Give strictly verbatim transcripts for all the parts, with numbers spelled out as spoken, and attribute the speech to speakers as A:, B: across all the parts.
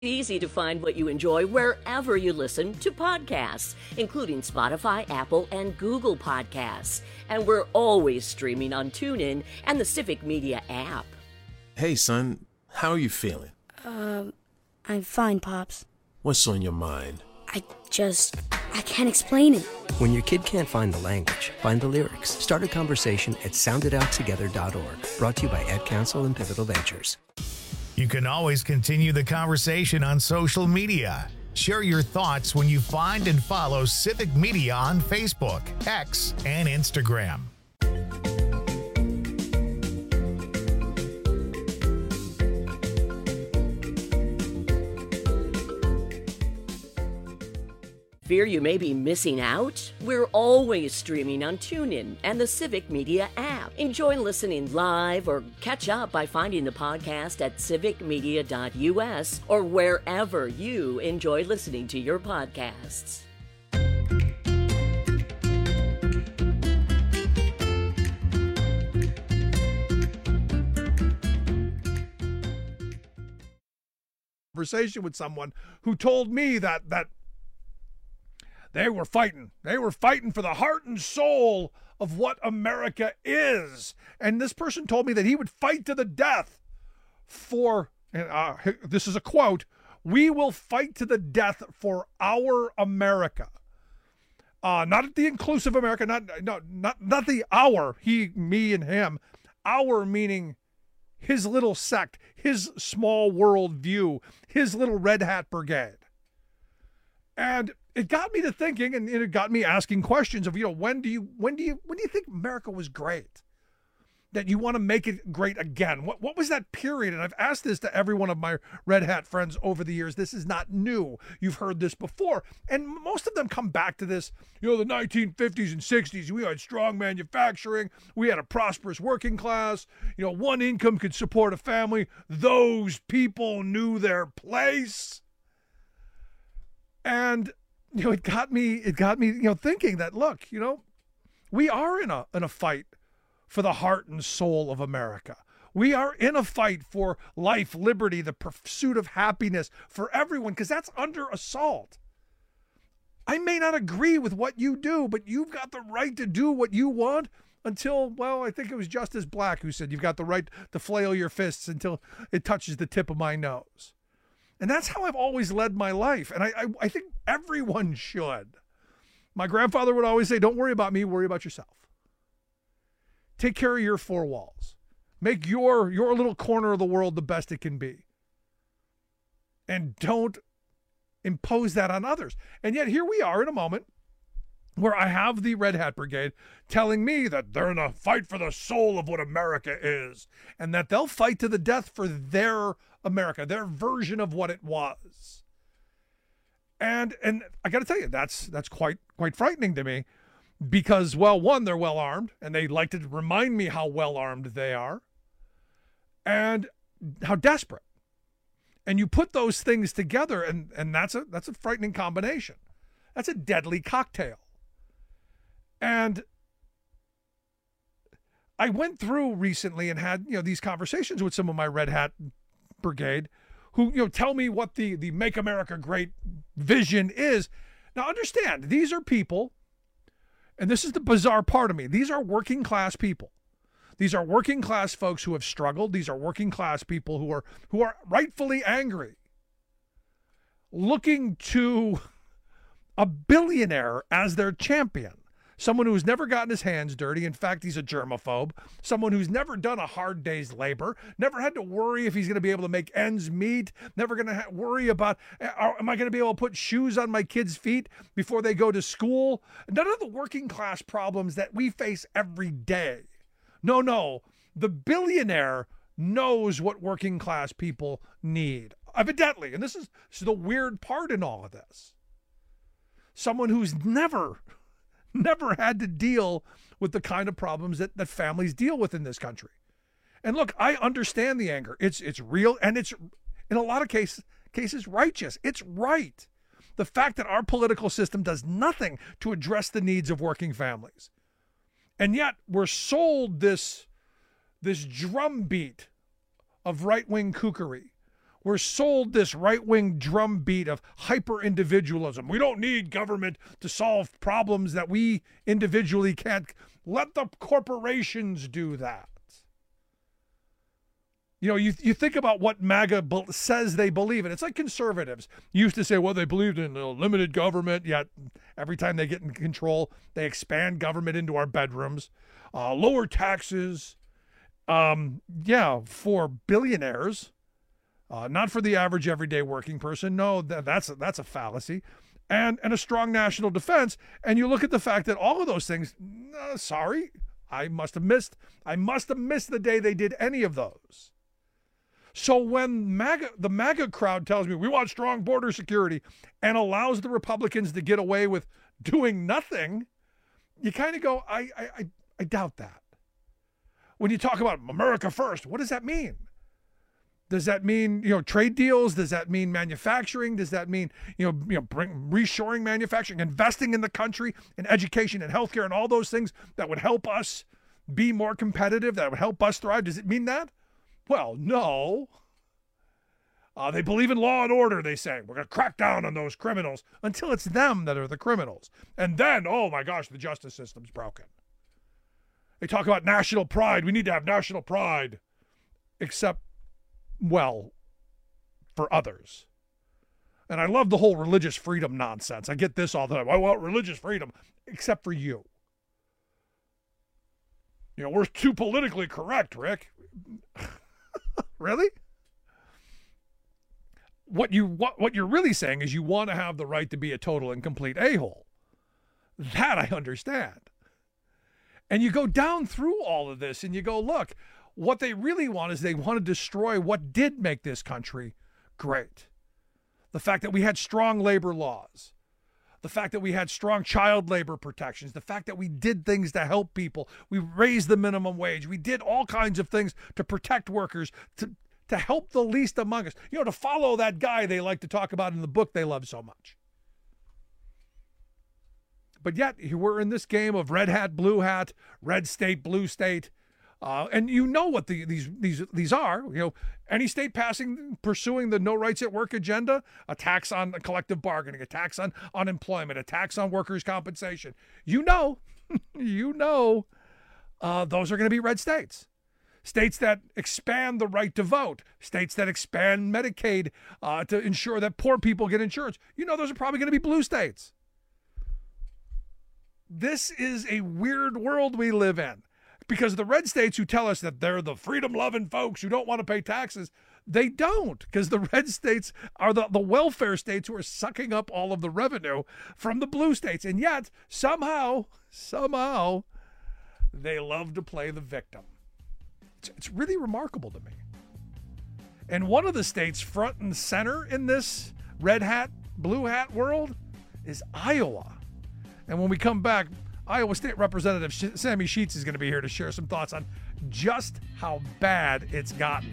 A: Easy to find what you enjoy wherever you listen to podcasts, including Spotify, Apple, and Google Podcasts. And we're always streaming on TuneIn and the Civic Media app.
B: Hey, son, how are you feeling?
C: Um, I'm fine, Pops.
B: What's on your mind?
C: I just, I can't explain it.
D: When your kid can't find the language, find the lyrics. Start a conversation at sound it out together dot org. Brought to you by Ed Council and Pivotal Ventures.
E: You can always continue the conversation on social media. Share your thoughts when you find and follow Civic Media on Facebook, X, and Instagram.
A: Fear you may be missing out? We're always streaming on TuneIn and the Civic Media app. Enjoy listening live or catch up by finding the podcast at civic media dot u s or wherever you enjoy listening to your podcasts.
F: Conversation with someone who told me that that They were fighting. They were fighting for the heart and soul of what America is. And this person told me that he would fight to the death for, and uh, this is a quote, "We will fight to the death for our America." Uh, not the inclusive America, not, no, not, not the our, he, me, and him. Our meaning his little sect, his small world view, his little Red Hat Brigade. And it got me to thinking, and it got me asking questions of, you know, when do you, when do you, when do you think America was great? That you want to make it great again? What what was that period? And I've asked this to every one of my Red Hat friends over the years. This is not new. You've heard this before. And most of them come back to this, you know, the nineteen fifties and sixties, we had strong manufacturing. We had a prosperous working class. You know, one income could support a family. Those people knew their place. And, you know, it got me, it got me, you know, thinking that, look, you know, we are in a in a fight for the heart and soul of America. We are in a fight for life, liberty, the pursuit of happiness for everyone, because that's under assault. I may not agree with what you do, but you've got the right to do what you want until, well, I think it was Justice Black who said you've got the right to flail your fists until it touches the tip of my nose. And that's how I've always led my life. And I, I, I think everyone should. My grandfather would always say, don't worry about me, worry about yourself. Take care of your four walls. Make your, your little corner of the world the best it can be. And don't impose that on others. And yet here we are in a moment where I have the Red Hat Brigade telling me that they're in a fight for the soul of what America is, and that they'll fight to the death for their America, their version of what it was. And and I got to tell you, that's that's quite quite frightening to me, because, well, one, they're well armed, and they like to remind me how well armed they are, and how desperate. And you put those things together, and and that's a that's a frightening combination. That's a deadly cocktail. And I went through recently and had, you know, these conversations with some of my Red Hat Brigade who, you know, tell me what the, the Make America Great vision is. Now, understand, these are people, and this is the bizarre part of me, these are working class people. These are working class folks who have struggled. These are working class people who are who are rightfully angry, looking to a billionaire as their champion. Someone who's never gotten his hands dirty. In fact, he's a germaphobe. Someone who's never done a hard day's labor, never had to worry if he's going to be able to make ends meet, never going to ha- worry about, are, am I going to be able to put shoes on my kids' feet before they go to school? None of the working class problems that we face every day. No, no. The billionaire knows what working class people need, evidently. And this is, this is the weird part in all of this. Someone who's never... never had to deal with the kind of problems that, that families deal with in this country. And look, I understand the anger. It's it's real, and it's, in a lot of cases, cases righteous. It's right. The fact that our political system does nothing to address the needs of working families. And yet we're sold this, this drumbeat of right-wing kookery, We're sold this right-wing drumbeat of hyper-individualism. We don't need government to solve problems that we individually can't. Let the corporations do that. You know, you you think about what MAGA be- says they believe in. It's like conservatives used to say, well, they believed in a limited government, yet every time they get in control, they expand government into our bedrooms, uh, lower taxes, um, yeah, for billionaires. Uh, not for the average everyday working person. No, that, that's a, that's a fallacy. And and a strong national defense. And you look at the fact that all of those things, uh, sorry, I must have missed. I must have missed the day they did any of those. So when MAGA, the MAGA crowd tells me we want strong border security and allows the Republicans to get away with doing nothing, you kind of go, I, I, I, I doubt that. When you talk about America first, what does that mean? Does that mean, you know, trade deals? Does that mean manufacturing? Does that mean, you know, you know, bring reshoring manufacturing, investing in the country, in education and healthcare and all those things that would help us be more competitive, that would help us thrive? Does it mean that? Well, no. Uh, they believe in law and order, they say. We're going to crack down on those criminals until it's them that are the criminals. And then, oh my gosh, the justice system's broken. They talk about national pride. We need to have national pride. Except, well, for others. And I love the whole religious freedom nonsense. I get this all the time. I want religious freedom, except for you. You know, we're too politically correct, Rick. Really? What you what, what you're really saying is you want to have the right to be a total and complete a-hole. That I understand. And you go down through all of this and you go, look, what they really want is they want to destroy what did make this country great. The fact that we had strong labor laws. The fact that we had strong child labor protections, the fact that we did things to help people, we raised the minimum wage, we did all kinds of things to protect workers, to, to help the least among us, you know, to follow that guy they like to talk about in the book they love so much. But yet, we're in this game of red hat, blue hat, red state, blue state. Uh, and you know what the, these these these are. You know, any state passing, pursuing the no rights at work agenda, a tax on collective bargaining, a tax on unemployment, a tax on workers' compensation. You know, you know, uh, those are going to be red states. States that expand the right to vote, states that expand Medicaid uh, to ensure that poor people get insurance. You know, those are probably going to be blue states. This is a weird world we live in. Because the red states who tell us that they're the freedom-loving folks who don't want to pay taxes, they don't. Because the red states are the, the welfare states who are sucking up all of the revenue from the blue states. And yet, somehow, somehow, they love to play the victim. It's, it's really remarkable to me. And one of the states front and center in this red hat, blue hat world is Iowa. And when we come back, Iowa State Representative Sammy Sheets is going to be here to share some thoughts on just how bad it's gotten.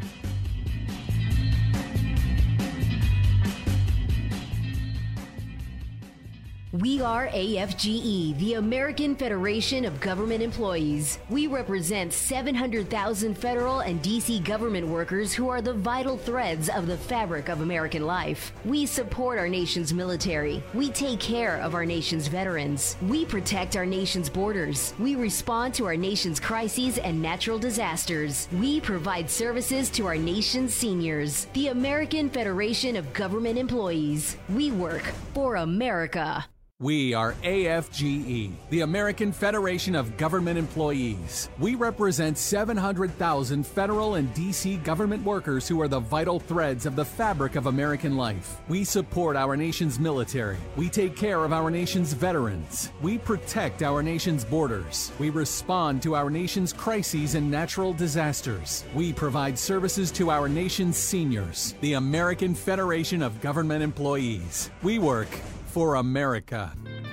G: We are A F G E, the American Federation of Government Employees. We represent seven hundred thousand federal and D C government workers who are the vital threads of the fabric of American life. We support our nation's military. We take care of our nation's veterans. We protect our nation's borders. We respond to our nation's crises and natural disasters. We provide services to our nation's seniors. The American Federation of Government Employees. We work for America.
H: We are A F G E, the American Federation of Government Employees. We represent seven hundred thousand federal and D C government workers who are the vital threads of the fabric of American life. We support our nation's military. We take care of our nation's veterans. We protect our nation's borders. We respond to our nation's crises and natural disasters. We provide services to our nation's seniors. The American Federation of Government Employees. We work for America.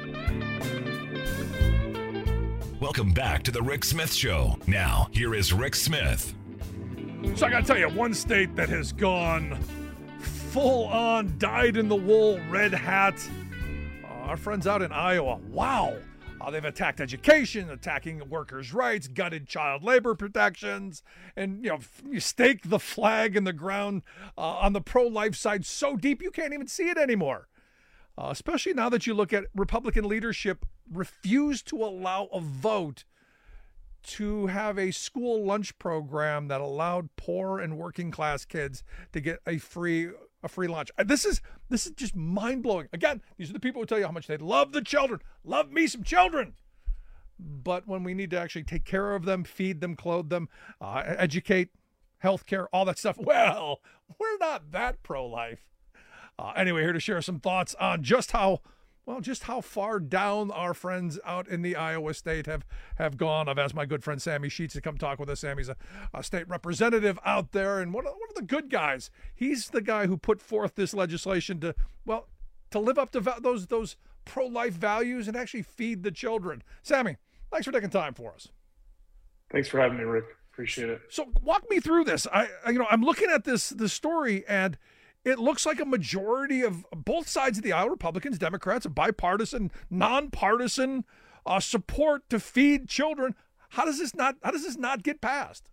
I: Welcome back to the Rick Smith Show. Now, here is Rick Smith.
F: So I got to tell you, one state that has gone full on, dyed in the wool, red hat. Uh, our friends out in Iowa. Wow. Uh, they've attacked education, attacking workers' rights, gutted child labor protections, and you know, you stake the flag in the ground uh, on the pro-life side so deep you can't even see it anymore. Uh, especially now that you look at Republican leadership refuse to allow a vote to have a school lunch program that allowed poor and working class kids to get a free a free lunch. This is this is just mind-blowing. Again, these are the people who tell you how much they love the children. Love me some children. But when we need to actually take care of them, feed them, clothe them, uh, educate, healthcare, all that stuff, well, we're not that pro-life. Uh, anyway, here to share some thoughts on just how Well, just how far down our friends out in the Iowa state have, have gone. I've asked my good friend Sammy Sheets to come talk with us. Sammy's a, a state representative out there, and one of, one of the good guys. He's the guy who put forth this legislation to, well, to live up to va- those those pro-life values and actually feed the children. Sammy, thanks for taking time for us.
J: Thanks for having me, Rick. Appreciate it.
F: So walk me through this. I, I you know, I'm looking at this this story, and it looks like a majority of both sides of the aisle, Republicans, Democrats, a bipartisan, nonpartisan uh, support to feed children. How does this not? How does this not get passed?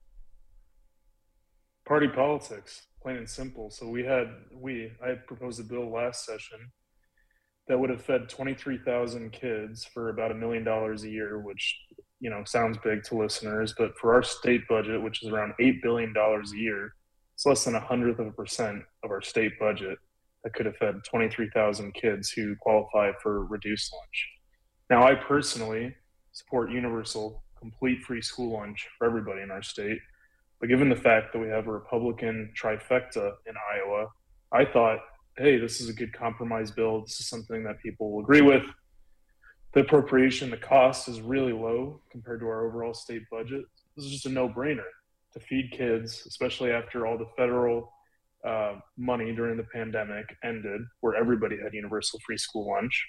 J: Party politics, plain and simple. So we had we I had proposed a bill last session that would have fed twenty-three thousand kids for about a million dollars a year, which you know sounds big to listeners, but for our state budget, which is around eight billion dollars a year. It's less than a hundredth of a percent of our state budget that could have fed twenty-three thousand kids who qualify for reduced lunch. Now, I personally support universal, complete free school lunch for everybody in our state. But given the fact that we have a Republican trifecta in Iowa, I thought, hey, this is a good compromise bill. This is something that people will agree with. The appropriation, the cost is really low compared to our overall state budget. This is just a no-brainer. To feed kids, especially after all the federal uh, money during the pandemic ended, where everybody had universal free school lunch.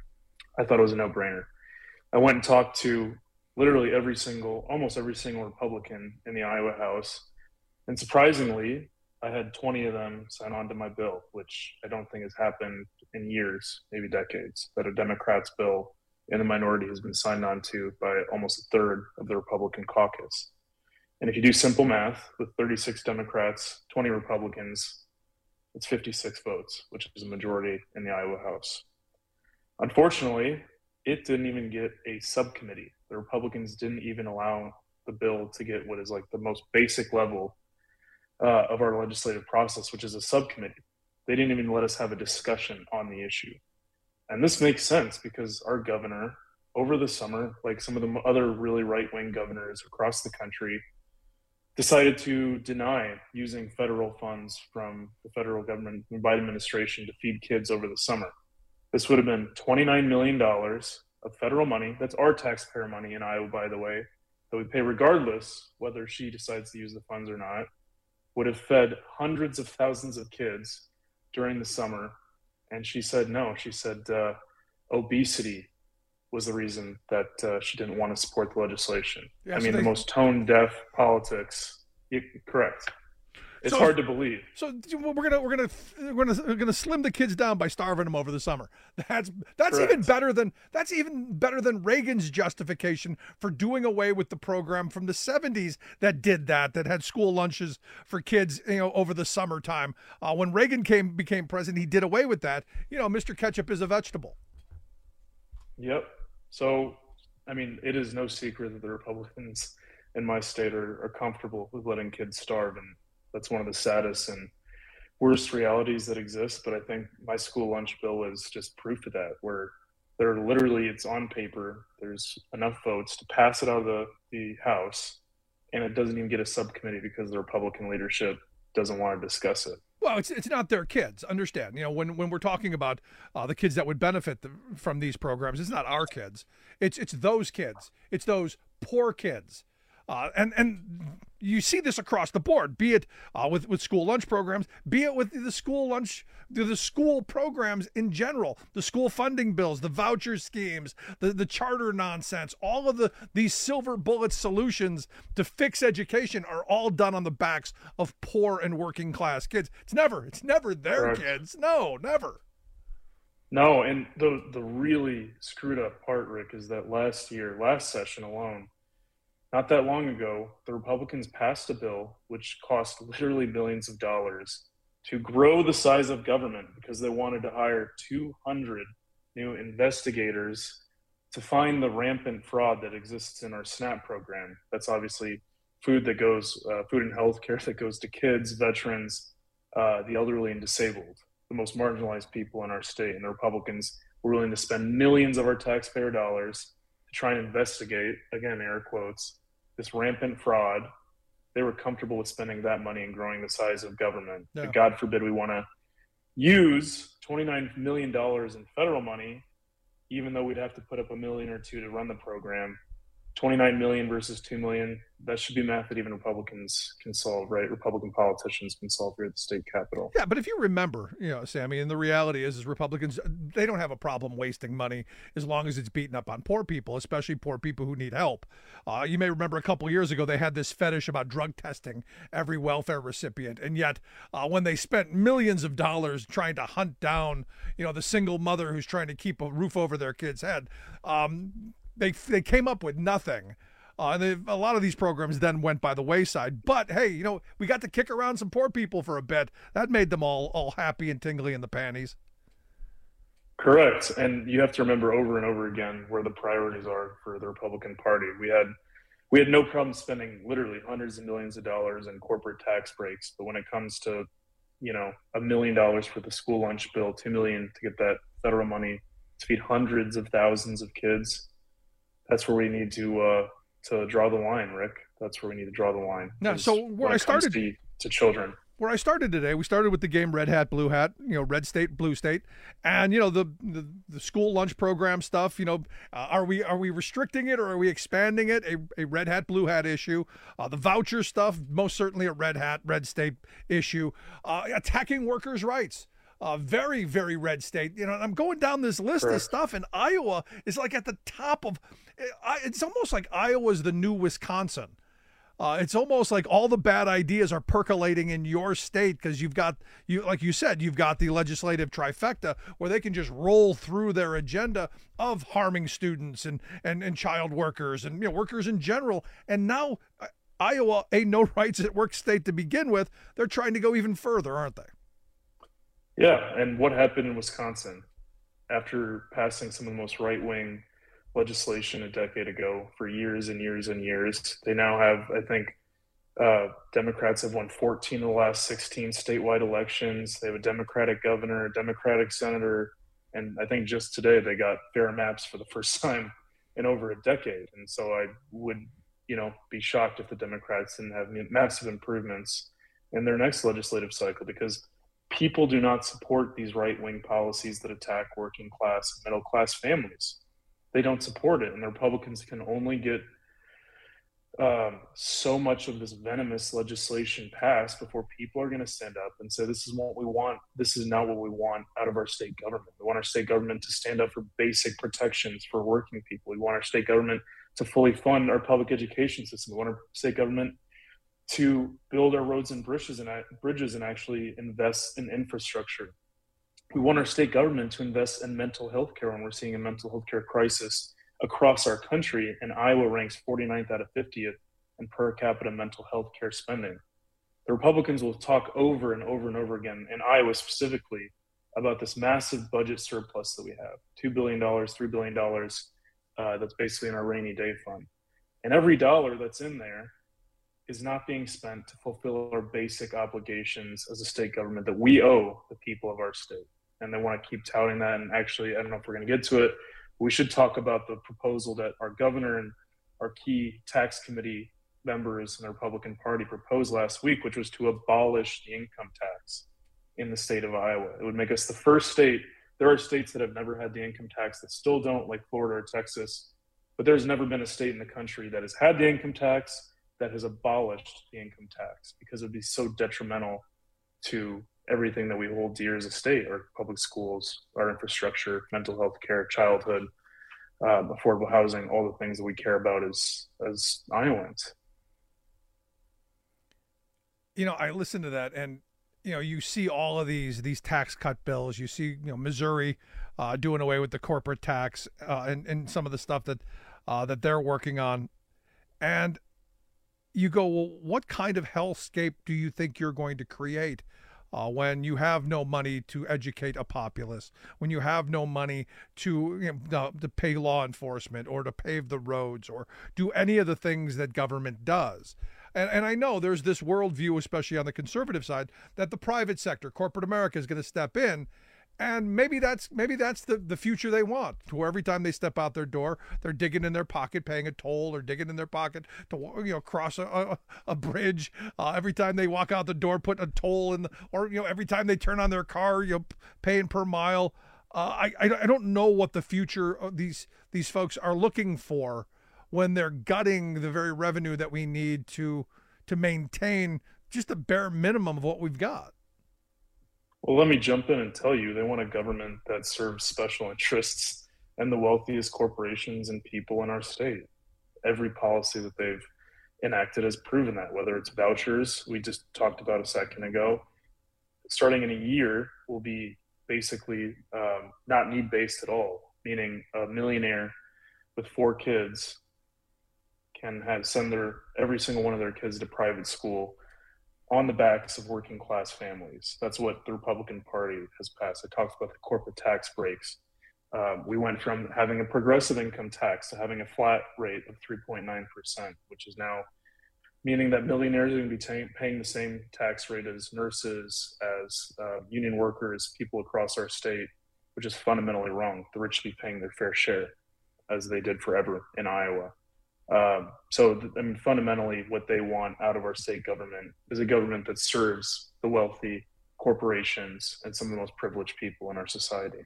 J: I thought it was a no-brainer. I went and talked to literally every single, almost every single Republican in the Iowa House. And surprisingly, I had twenty of them sign on to my bill, which I don't think has happened in years, maybe decades, that a Democrat's bill in the minority has been signed on to by almost a third of the Republican caucus. And if you do simple math, with thirty-six Democrats, twenty Republicans, it's fifty-six votes, which is a majority in the Iowa House. Unfortunately, it didn't even get a subcommittee. The Republicans didn't even allow the bill to get what is like the most basic level uh, of our legislative process, which is a subcommittee. They didn't even let us have a discussion on the issue. And this makes sense because our governor, over the summer, like some of the other really right-wing governors across the country, decided to deny using federal funds from the federal government and Biden administration to feed kids over the summer. This would have been twenty-nine million dollars of federal money. That's our taxpayer money in Iowa, by the way, that we pay regardless whether she decides to use the funds or not, would have fed hundreds of thousands of kids during the summer. And she said no. She said uh, obesity was the reason that uh, she didn't want to support the legislation. Yeah, I mean, so they, the most tone-deaf politics. You, correct. It's so, hard to believe.
F: So we're gonna we're gonna we're gonna we're gonna slim the kids down by starving them over the summer. That's that's correct. even better than that's even better than Reagan's justification for doing away with the program from the seventies that did that that had school lunches for kids, you know, over the summertime. Uh, when Reagan came became president, he did away with that. You know, Mister Ketchup is a vegetable.
J: Yep. So, I mean, it is no secret that the Republicans in my state are, are comfortable with letting kids starve, and that's one of the saddest and worst realities that exist. But I think my school lunch bill is just proof of that, where they're literally, it's on paper, there's enough votes to pass it out of the, the House, and it doesn't even get a subcommittee because the Republican leadership doesn't want to discuss it.
F: Well, it's it's not their kids. Understand, you know, when when we're talking about uh, the kids that would benefit the, from these programs, it's not our kids. It's it's those kids. It's those poor kids. Uh, and and you see this across the board, be it uh, with, with school lunch programs, be it with the school lunch, the school programs in general, the school funding bills, the voucher schemes, the, the charter nonsense, all of the these silver bullet solutions to fix education are all done on the backs of poor and working class kids. It's never, it's never their
J: Correct.
F: kids. No, never.
J: No, and the the really screwed up part, Rick, is that last year, last session alone, not that long ago, the Republicans passed a bill which cost literally millions of dollars to grow the size of government because they wanted to hire two hundred new investigators to find the rampant fraud that exists in our SNAP program. That's obviously food that goes, uh, food and health care that goes to kids, veterans, uh, the elderly and disabled, the most marginalized people in our state. And the Republicans were willing to spend millions of our taxpayer dollars to try and investigate, again, air quotes, this rampant fraud. They were comfortable with spending that money and growing the size of government.
F: Yeah.
J: But God forbid we want to use twenty-nine million dollars in federal money, even though we'd have to put up a million or two to run the program. twenty-nine million versus two million, that should be math that even Republicans can solve, right? Republican politicians can solve here at the state capitol.
F: Yeah, but if you remember, you know, Sammy, and the reality is, is Republicans, they don't have a problem wasting money as long as it's beaten up on poor people, especially poor people who need help. Uh, you may remember a couple years ago, they had this fetish about drug testing every welfare recipient. And yet uh, when they spent millions of dollars trying to hunt down, you know, the single mother who's trying to keep a roof over their kid's head, um, They they came up with nothing. Uh, they, a lot of these programs then went by the wayside. But, hey, you know, we got to kick around some poor people for a bit. That made them all, all happy and tingly in the panties.
J: Correct. And you have to remember over and over again where the priorities are for the Republican Party. We had we had no problem spending literally hundreds of millions of dollars in corporate tax breaks. But when it comes to, you know, a million dollars for the school lunch bill, two million to get that federal money to feed hundreds of thousands of kids, that's where we need to uh, to draw the line, Rick. That's where we need to draw the line.
F: Yeah. So where I started
J: to, to children,
F: where I started today, we started with the game Red Hat, Blue Hat. You know, red state, blue state, and you know the the, the school lunch program stuff. You know, uh, are we are we restricting it or are we expanding it? A, a Red Hat, Blue Hat issue. Uh, the voucher stuff, most certainly a Red Hat, red state issue. Uh, attacking workers' rights. Uh, very, very red state. You know, I'm going down this list
J: Correct.
F: of stuff, and Iowa is like at the top of. It's almost like Iowa's the new Wisconsin. Uh, it's almost like all the bad ideas are percolating in your state because you've got you, like you said, you've got the legislative trifecta where they can just roll through their agenda of harming students and and and child workers and you know workers in general. And now uh, Iowa, a no rights at work state to begin with, they're trying to go even further, aren't they?
J: Yeah, and what happened in Wisconsin after passing some of the most right-wing legislation a decade ago for years and years and years? They now have, I think, uh, Democrats have won fourteen of the last sixteen statewide elections. They have a Democratic governor, a Democratic senator, and I think just today they got fair maps for the first time in over a decade. And so I would, you know, be shocked if the Democrats didn't have massive improvements in their next legislative cycle because people do not support these right-wing policies that attack working class and middle class families. They don't support it, and the Republicans can only get um, so much of this venomous legislation passed before people are going to stand up and say, this is what we want. This is not what we want out of our state government. We want our state government to stand up for basic protections for working people. We want our state government to fully fund our public education system. We want our state government to build our roads and bridges and bridges and actually invest in infrastructure. We want our state government to invest in mental health care when we're seeing a mental health care crisis across our country, and Iowa ranks forty-ninth out of fiftieth in per capita mental health care spending. The Republicans will talk over and over and over again, in Iowa specifically, about this massive budget surplus that we have, two billion dollars, three billion dollars, uh, that's basically in our rainy day fund. And every dollar that's in there is not being spent to fulfill our basic obligations as a state government that we owe the people of our state. And they want to keep touting that. And actually, I don't know if we're going to get to it, but we should talk about the proposal that our governor and our key tax committee members in the Republican Party proposed last week, which was to abolish the income tax in the state of Iowa. It would make us the first state. There are states that have never had the income tax that still don't, like Florida or Texas, but there's never been a state in the country that has had the income tax that has abolished the income tax because it would be so detrimental to everything that we hold dear as a state, our public schools, our infrastructure, mental health care, childhood, um, affordable housing, all the things that we care about as, as Iowans.
F: You know, I listened to that and you know, you see all of these these tax cut bills. You see, you know, Missouri uh, doing away with the corporate tax uh, and and some of the stuff that uh, that they're working on, and you go, well, what kind of hellscape do you think you're going to create uh, when you have no money to educate a populace, when you have no money to you know, to pay law enforcement or to pave the roads or do any of the things that government does? And, and I know there's this worldview, especially on the conservative side, that the private sector, corporate America, is going to step in. And maybe that's maybe that's the, the future they want, to where every time they step out their door, they're digging in their pocket, paying a toll, or digging in their pocket to you know cross a, a, a bridge. Uh, every time they walk out the door, put a toll in, the, or you know every time they turn on their car, you know, paying per mile. Uh, I, I I don't know what the future of these these folks are looking for when they're gutting the very revenue that we need to to maintain just the bare minimum of what we've got.
J: Well, let me jump in and tell you, they want a government that serves special interests and the wealthiest corporations and people in our state. Every policy that they've enacted has proven that, whether it's vouchers, we just talked about a second ago, starting in a year will be basically um, not need-based at all, meaning a millionaire with four kids can have send their every single one of their kids to private school on the backs of working class families. That's what the Republican Party has passed. It talks about the corporate tax breaks. Um, we went from having a progressive income tax to having a flat rate of three point nine percent, which is now meaning that millionaires are going to be t- paying the same tax rate as nurses, as uh, union workers, people across our state, which is fundamentally wrong. The rich should be paying their fair share, as they did forever in Iowa. Um, so, I mean, fundamentally, what they want out of our state government is a government that serves the wealthy, corporations, and some of the most privileged people in our society.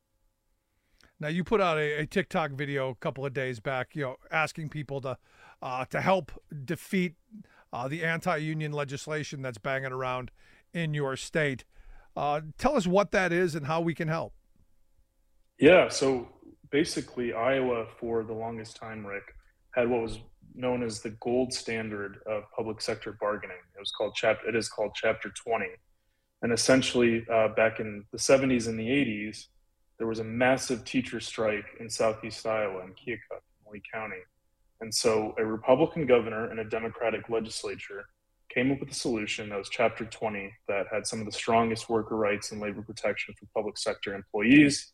F: Now, you put out a, a TikTok video a couple of days back, you know, asking people to uh, to help defeat uh, the anti-union legislation that's banging around in your state. Uh, tell us what that is and how we can help.
J: Yeah, so basically, Iowa, for the longest time, Rick, had what was known as the gold standard of public sector bargaining. It was called chapter. It is called Chapter twenty, and essentially, uh, back in the seventies and the eighties, there was a massive teacher strike in Southeast Iowa in Keokuk, Lee County, and so a Republican governor and a Democratic legislature came up with a solution that was Chapter twenty that had some of the strongest worker rights and labor protection for public sector employees.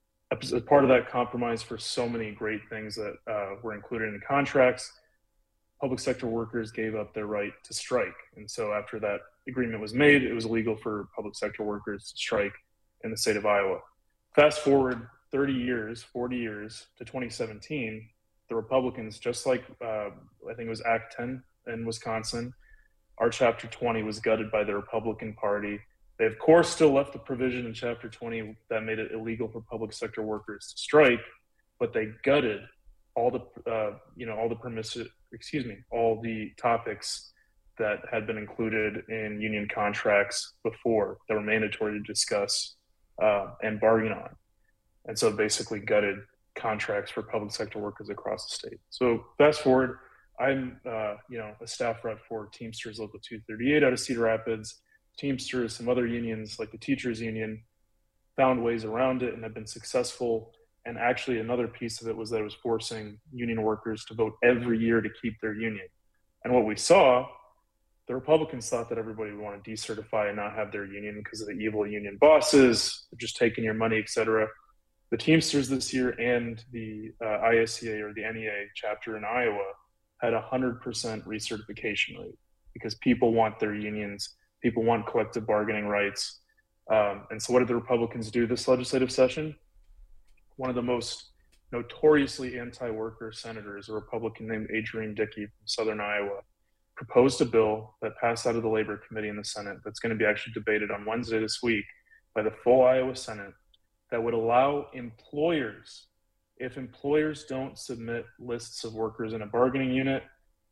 J: As part of that compromise for so many great things that uh, were included in contracts, public sector workers gave up their right to strike. And so after that agreement was made, it was illegal for public sector workers to strike in the state of Iowa. Fast forward thirty years, forty years to twenty seventeen, the Republicans, just like uh, I think it was Act ten in Wisconsin, our Chapter twenty was gutted by the Republican Party. They, of course, still left the provision in Chapter twenty that made it illegal for public sector workers to strike, but they gutted all the, uh, you know, all the permissive, excuse me, all the topics that had been included in union contracts before that were mandatory to discuss uh, and bargain on. And so basically gutted contracts for public sector workers across the state. So fast forward, I'm, uh, you know, a staff rep for Teamsters Local two thirty-eight out of Cedar Rapids. Teamsters, some other unions like the Teachers Union found ways around it and have been successful. And actually another piece of it was that it was forcing union workers to vote every year to keep their union. And what we saw, the Republicans thought that everybody would want to decertify and not have their union because of the evil union bosses, just taking your money, et cetera. The Teamsters this year and the uh, I S C A or the N E A chapter in Iowa had a one hundred percent recertification rate because people want their unions. People want collective bargaining rights. Um, and so what did the Republicans do this legislative session? One of the most notoriously anti-worker senators, a Republican named Adrian Dickey from Southern Iowa, proposed a bill that passed out of the Labor Committee in the Senate that's going to be actually debated on Wednesday this week by the full Iowa Senate that would allow employers, if employers don't submit lists of workers in a bargaining unit,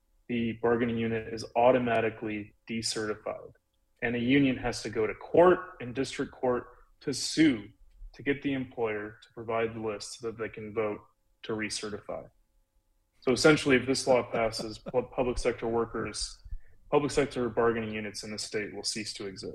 J: the bargaining unit is automatically decertified. And a union has to go to court and district court to sue to get the employer to provide the list so that they can vote to recertify. So essentially, if this law passes, public sector workers, public sector bargaining units in the state will cease to exist.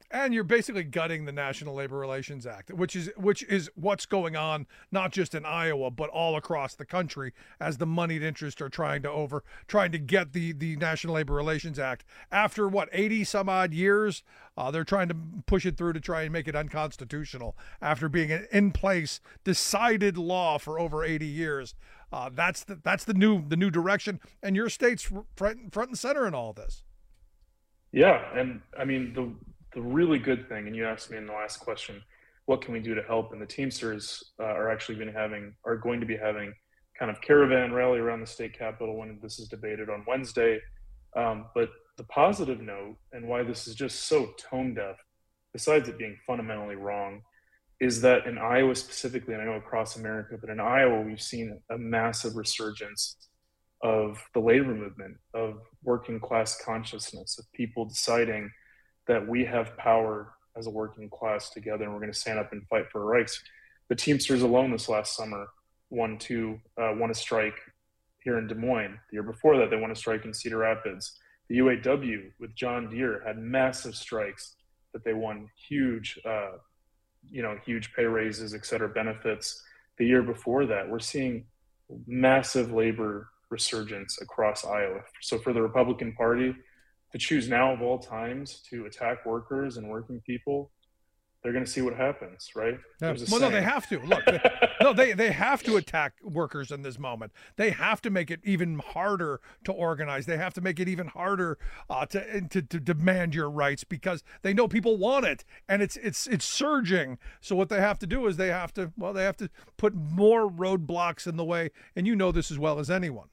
F: And you're basically gutting the National Labor Relations Act, which is which is what's going on not just in Iowa but all across the country as the moneyed interests are trying to over trying to get the the National Labor Relations Act after what eighty some odd years. Uh, they're trying to push it through to try and make it unconstitutional after being an in place decided law for over eighty years. Uh, that's the that's the new the new direction, and your state's front front and center in all this.
J: Yeah, and I mean the. The really good thing, and you asked me in the last question, what can we do to help? And the Teamsters uh, are actually been having, are going to be having kind of caravan rally around the state capitol when this is debated on Wednesday. Um, but the positive note, and why this is just so tone deaf, besides it being fundamentally wrong, is that in Iowa specifically, and I know across America, but in Iowa, we've seen a massive resurgence of the labor movement, of working class consciousness, of people deciding that we have power as a working class together, and we're going to stand up and fight for our rights. The Teamsters alone this last summer won to uh, won a strike here in Des Moines. The year before that, they won a strike in Cedar Rapids. The U A W with John Deere had massive strikes that they won huge, uh, you know, huge pay raises, et cetera, benefits. The year before that, we're seeing massive labor resurgence across Iowa. So for the Republican Party to choose now of all times to attack workers and working people, they're going to see what happens, right?
F: Yeah. Well, no, they have to. Look, they, no, they, they have to attack workers in this moment. They have to make it even harder to organize. They have to make it even harder uh, to, to to demand your rights because they know people want it, and it's it's it's surging. So what they have to do is they have to well they have to put more roadblocks in the way, and you know this as well as anyone.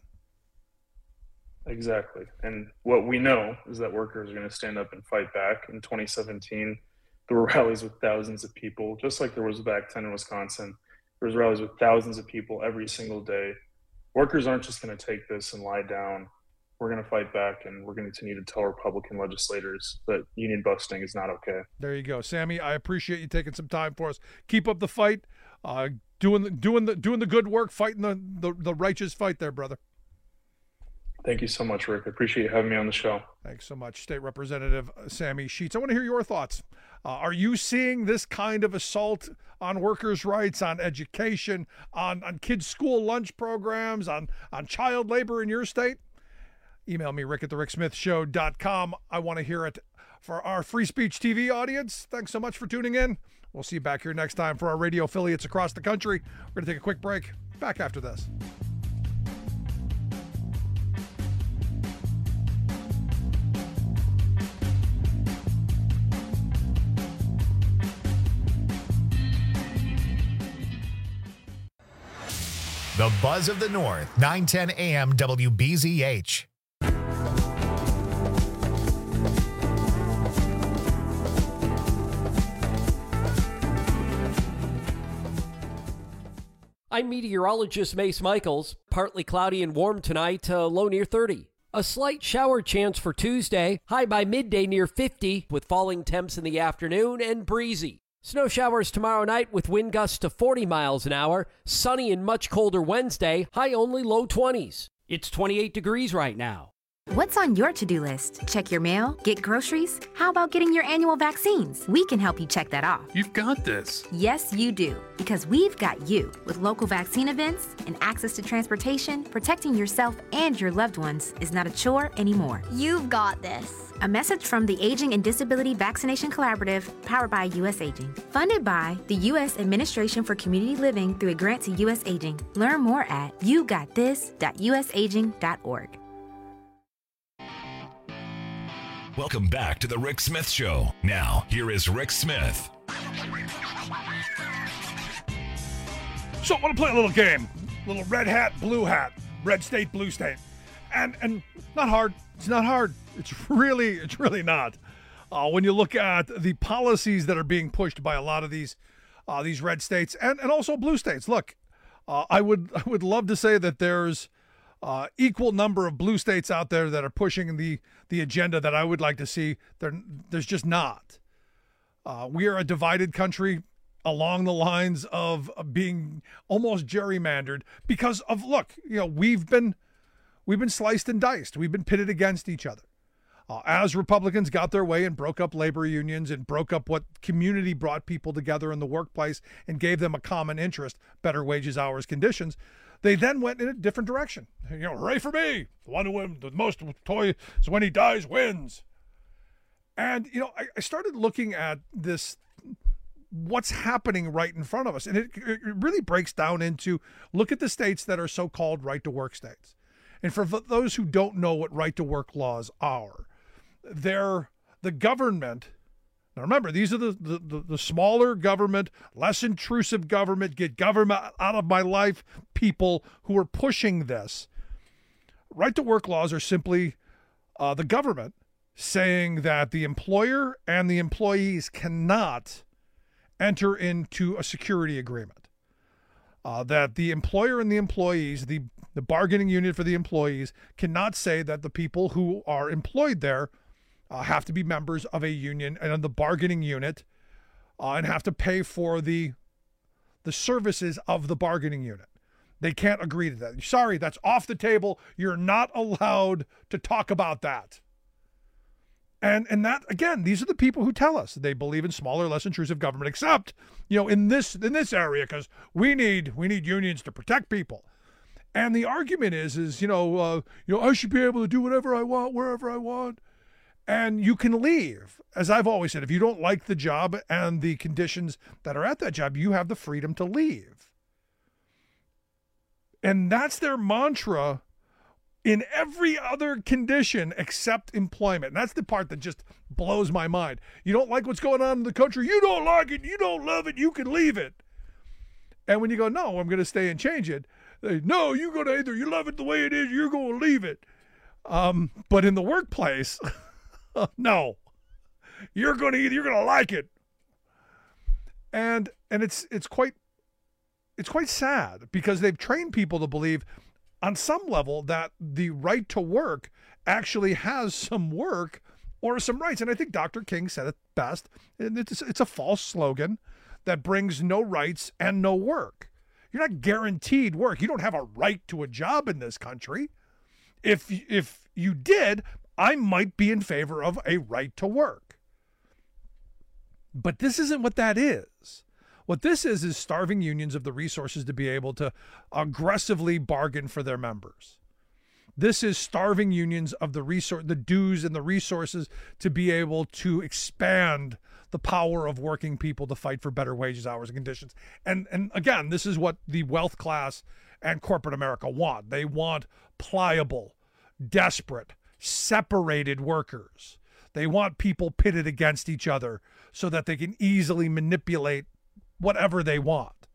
J: Exactly. And what we know is that workers are going to stand up and fight back. In twenty seventeen, there were rallies with thousands of people, just like there was back then in Wisconsin. There was rallies with thousands of people every single day. Workers aren't just going to take this and lie down. We're going to fight back, and we're going to continue to tell Republican legislators that union busting is not okay.
F: There you go. Sammy, I appreciate you taking some time for us. Keep up the fight, uh, doing, the, doing, the, doing the good work, fighting the, the, the righteous fight there, brother.
J: Thank you so much, Rick. I appreciate you having me on the show.
F: Thanks so much, State Representative Sammy Sheets. I want to hear your thoughts. Uh, are you seeing this kind of assault on workers' rights, on education, on, on kids' school lunch programs, on, on child labor in your state? Email me, rick at the rick smith show dot com. I want to hear it. For our Free Speech T V audience, thanks so much for tuning in. We'll see you back here next time for our radio affiliates across the country. We're going to take a quick break. Back after this.
E: The Buzz of the North, nine ten A M W B Z H.
K: I'm meteorologist Mace Michaels. Partly cloudy and warm tonight, uh, low near thirty. A slight shower chance for Tuesday, high by midday near fifty, with falling temps in the afternoon and breezy. Snow showers tomorrow night with wind gusts to forty miles an hour. Sunny and much colder Wednesday, high only low twenties. It's twenty-eight degrees right now.
L: What's on your to-do list? Check your mail? Get groceries? How about getting your annual vaccines? We can help you check that off.
M: You've got this.
L: Yes, you do. Because we've got you. With local vaccine events and access to transportation, protecting yourself and your loved ones is not a chore anymore.
N: You've got this.
L: A message from the Aging and Disability Vaccination Collaborative, powered by U S Aging. Funded by the U S Administration for Community Living through a grant to U S Aging. Learn more at you got this dot u s aging dot org.
I: Welcome back to the Rick Smith Show. Now, here is Rick Smith.
F: So I want to play a little game. Little red hat, blue hat. Red state, blue state. And and not hard. It's not hard. It's really, it's really not. Uh, when you look at the policies that are being pushed by a lot of these uh, these red states and, and also blue states. Look, uh, I would I would love to say that there's Uh, equal number of blue states out there that are pushing the the agenda that I would like to see. There, there's just not. Uh, we are a divided country along the lines of being almost gerrymandered because of, look, you know, we've been we've been sliced and diced. We've been pitted against each other. Uh, as Republicans got their way and broke up labor unions and broke up what community brought people together in the workplace and gave them a common interest, better wages, hours, conditions, they then went in a different direction. You know, hooray for me. The one who wins the most toys when he dies wins. And, you know, I, I started looking at this, what's happening right in front of us. And it, it really breaks down into, look at the states that are so-called right-to-work states. And for those who don't know what right-to-work laws are, they're the government. Now remember, these are the, the, the, the smaller government, less intrusive government, get government out of my life people who are pushing this. Right-to-work laws are simply uh, the government saying that the employer and the employees cannot enter into a security agreement. Uh, that the employer and the employees, the, the bargaining unit for the employees, cannot say that the people who are employed there uh, have to be members of a union and the bargaining unit uh, and have to pay for the, the services of the bargaining unit. They can't agree to that. Sorry, that's off the table. You're not allowed to talk about that. And and that, again, these are the people who tell us they believe in smaller, less intrusive government, except, you know, in this in this area, because we need we need unions to protect people. And the argument is, is you know, uh, you know, I should be able to do whatever I want, wherever I want. And you can leave. As I've always said, if you don't like the job and the conditions that are at that job, you have the freedom to leave. And that's their mantra in every other condition except employment. And that's the part that just blows my mind. You don't like what's going on in the country. You don't like it. You don't love it. You can leave it. And when you go, no, I'm going to stay and change it. They, no, you're going to either you love it the way it is, you're going to leave it. Um, but in the workplace, no, you're going to either you're going to like it. And and it's it's quite it's quite sad because they've trained people to believe on some level that the right to work actually has some work or some rights. And I think Doctor King said it best. It's, it's a false slogan that brings no rights and no work. You're not guaranteed work. You don't have a right to a job in this country. If, if you did, I might be in favor of a right to work. But this isn't what that is. What this is is starving unions of the resources to be able to aggressively bargain for their members. This is starving unions of the resource, the dues and the resources to be able to expand the power of working people to fight for better wages, hours, and conditions. And and again, this is what the wealth class and corporate America want. They want pliable, desperate, separated workers. They want people pitted against each other so that they can easily manipulate whatever they want.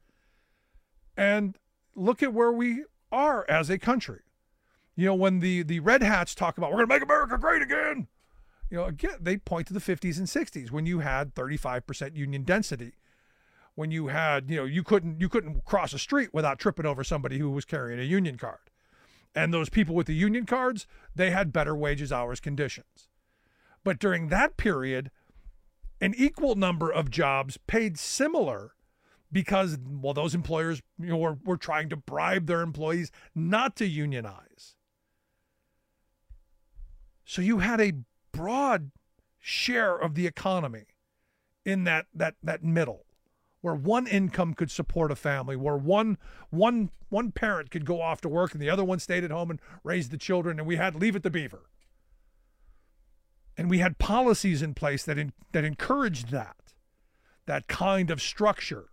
F: And look at where we are as a country. You know, when the, the red hats talk about, we're going to make America great again. You know, again, they point to the fifties and sixties when you had thirty-five percent union density. When you had, you know, you couldn't, you couldn't cross a street without tripping over somebody who was carrying a union card. And those people with the union cards, they had better wages, hours, conditions. But during that period, an equal number of jobs paid similar because, well, those employers, you know, were, were trying to bribe their employees not to unionize. So you had a broad share of the economy in that that that middle, where one income could support a family, where one one one parent could go off to work and the other one stayed at home and raised the children, and we had Leave It to Beaver. And we had policies in place that in, that encouraged that, that kind of structure.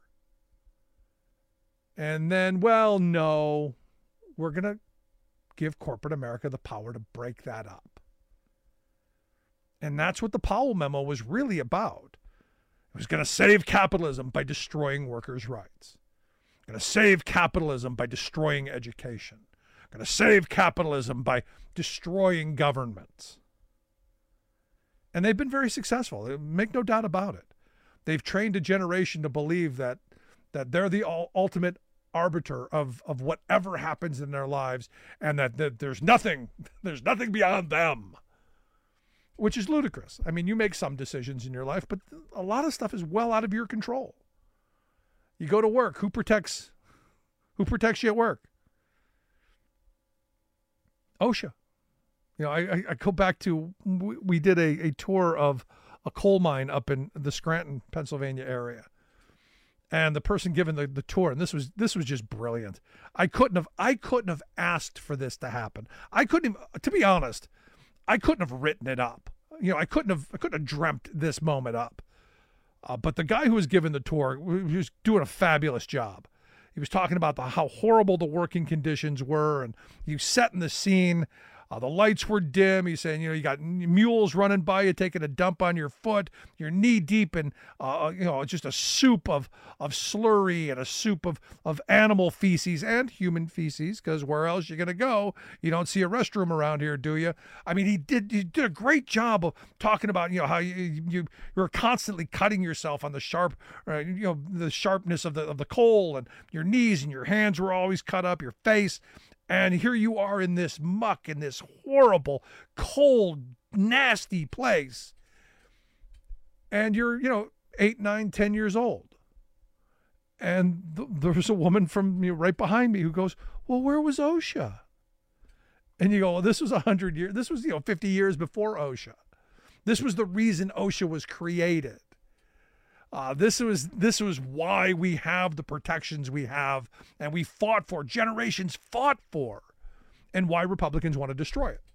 F: And then, well, no, we're going to give corporate America the power to break that up. And that's what the Powell memo was really about. It was going to save capitalism by destroying workers' rights. Going to save capitalism by destroying education. Going to save capitalism by destroying governments. And they've been very successful. Make no doubt about it. They've trained a generation to believe that that they're the ultimate arbiter of, of whatever happens in their lives, and that, that there's nothing, there's nothing beyond them, which is ludicrous. I mean, you make some decisions in your life, but a lot of stuff is well out of your control. You go to work. Who protects, who protects you at work? OSHA. You know, I, I go back to, we, we did a, a tour of a coal mine up in the Scranton, Pennsylvania area. And the person giving the, the tour, and this was this was just brilliant. I couldn't have I couldn't have asked for this to happen. I couldn't even, to be honest, I couldn't have written it up. You know, I couldn't have I couldn't have dreamt this moment up. Uh, but the guy who was giving the tour, he was doing a fabulous job. He was talking about the, how horrible the working conditions were, and he was setting the scene. Uh, the lights were dim. He's saying, you know, you got mules running by you, taking a dump on your foot. You're knee deep in, uh, you know, just a soup of of slurry and a soup of of animal feces and human feces. Because where else you gonna go? You don't see a restroom around here, do you? I mean, he did he did a great job of talking about, you know, how you you you're constantly cutting yourself on the sharp, uh, you know, the sharpness of the of the coal, and your knees and your hands were always cut up, your face. And here you are in this muck, in this horrible, cold, nasty place. And you're, you know, eight, nine, ten years old. And th- there's a woman from, you know, right behind me who goes, well, where was OSHA? And you go, well, this was one hundred years. This was, you know, fifty years before OSHA. This was the reason OSHA was created. Uh, this was this was why we have the protections we have, and we fought for, generations fought for, and why Republicans want to destroy it.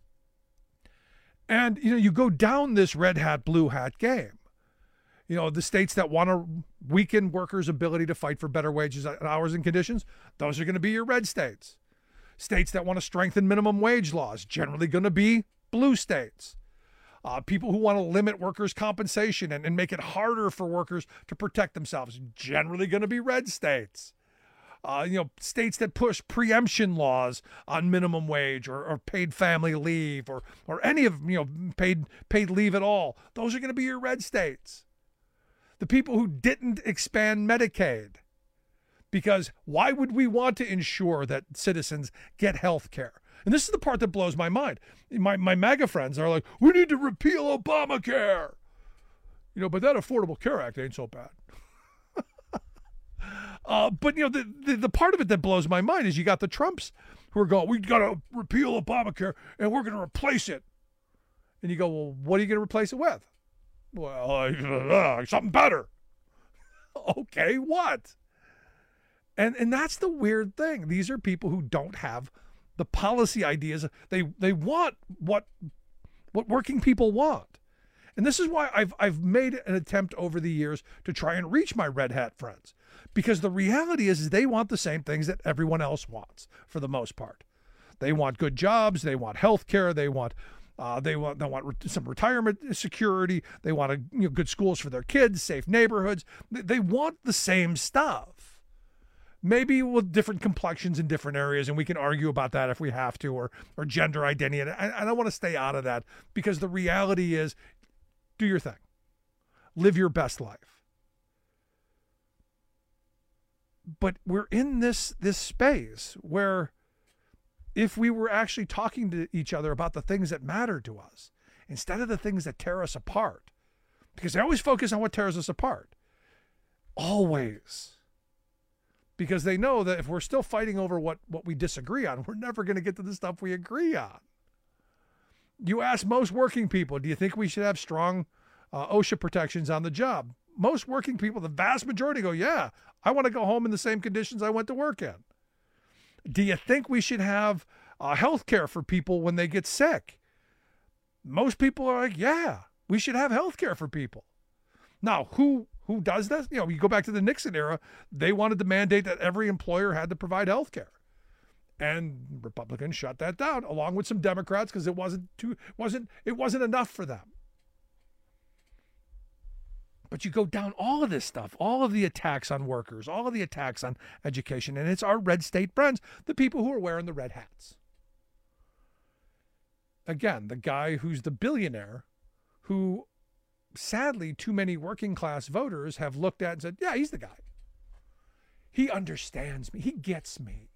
F: And, you know, you go down this red hat, blue hat game. You know, the states that want to weaken workers' ability to fight for better wages, hours, and conditions, those are going to be your red states. States that want to strengthen minimum wage laws, generally going to be blue states. Uh, people who want to limit workers' compensation and, and make it harder for workers to protect themselves, generally going to be red states. Uh, you know, states that push preemption laws on minimum wage or, or paid family leave or or any of, you know, paid paid leave at all. Those are going to be your red states. The people who didn't expand Medicaid, because why would we want to ensure that citizens get health care? And this is the part that blows my mind. My my MAGA friends are like, we need to repeal Obamacare. You know, but that Affordable Care Act ain't so bad. uh, but, you know, the, the, the part of it that blows my mind is you got the Trumps who are going, we got to repeal Obamacare and we're going to replace it. And you go, well, what are you going to replace it with? Well, uh, something better. Okay, what? And and that's the weird thing. These are people who don't have the policy ideas. They they want what what working people want. And this is why I've I've made an attempt over the years to try and reach my red hat friends. Because the reality is, is they want the same things that everyone else wants for the most part. They want good jobs, they want health care, they want uh, they want they want re- some retirement security, they want a, you know, good schools for their kids, safe neighborhoods. They, they want the same stuff. Maybe with different complexions in different areas, and we can argue about that if we have to, or or gender identity. And I, I don't want to stay out of that, because the reality is, do your thing. Live your best life. But we're in this this space where if we were actually talking to each other about the things that matter to us, instead of the things that tear us apart, because they always focus on what tears us apart. Always. Because they know that if we're still fighting over what, what we disagree on, we're never going to get to the stuff we agree on. You ask most working people, do you think we should have strong uh, OSHA protections on the job? Most working people, the vast majority, go, yeah, I want to go home in the same conditions I went to work in. Do you think we should have uh, health care for people when they get sick? Most people are like, yeah, we should have health care for people. Now, who... Who does that? You know, you go back to the Nixon era, they wanted to mandate that every employer had to provide health care. And Republicans shut that down, along with some Democrats, because it wasn't too wasn't it wasn't enough for them. But you go down all of this stuff, all of the attacks on workers, all of the attacks on education, and it's our red state friends, the people who are wearing the red hats. Again, the guy who's the billionaire who, sadly, too many working class voters have looked at and said, yeah, he's the guy. He understands me. He gets me.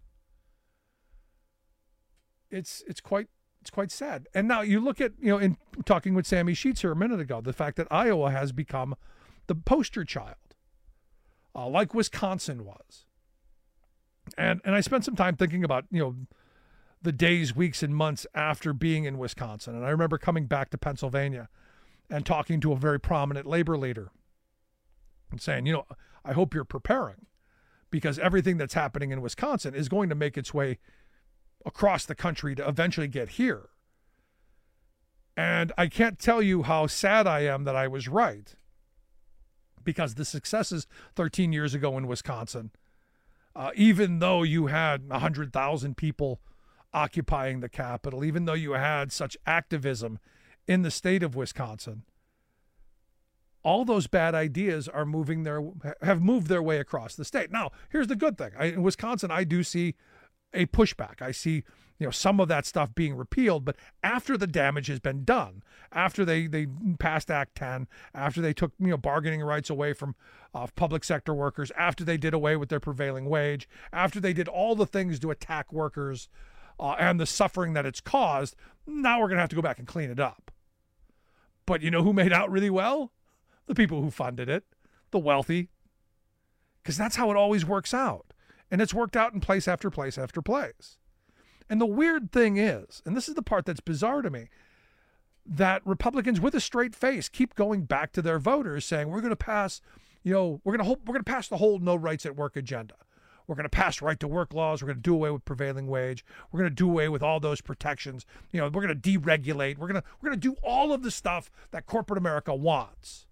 F: It's it's quite it's quite sad. And now you look at, you know, in talking with Sammy Sheets here a minute ago, the fact that Iowa has become the poster child, uh, like Wisconsin was. And and I spent some time thinking about, you know, the days, weeks, and months after being in Wisconsin. And I remember coming back to Pennsylvania and talking to a very prominent labor leader and saying, you know, I hope you're preparing, because everything that's happening in Wisconsin is going to make its way across the country to eventually get here. And I can't tell you how sad I am that I was right, because the successes thirteen years ago in Wisconsin, uh, even though you had one hundred thousand people occupying the Capitol, even though you had such activism in the state of Wisconsin, all those bad ideas are moving their have moved their way across the state. Now, here's the good thing. I, in Wisconsin, I do see a pushback. I see, you know, some of that stuff being repealed, but after the damage has been done, after they, they passed Act ten, after they took, you know, bargaining rights away from uh, public sector workers, after they did away with their prevailing wage, after they did all the things to attack workers uh, and the suffering that it's caused, now we're going to have to go back and clean it up. But you know who made out really well? The people who funded it, the wealthy, because that's how it always works out. And it's worked out in place after place after place. And the weird thing is, and this is the part that's bizarre to me, that Republicans with a straight face keep going back to their voters saying, we're going to pass, you know, we're going to hold, we're going to pass the whole no rights at work agenda. We're going to pass right to work laws. We're going to do away with prevailing wage. We're going to do away with all those protections. You know, we're going to deregulate. We're going to, we're going to do all of the stuff that corporate America wants.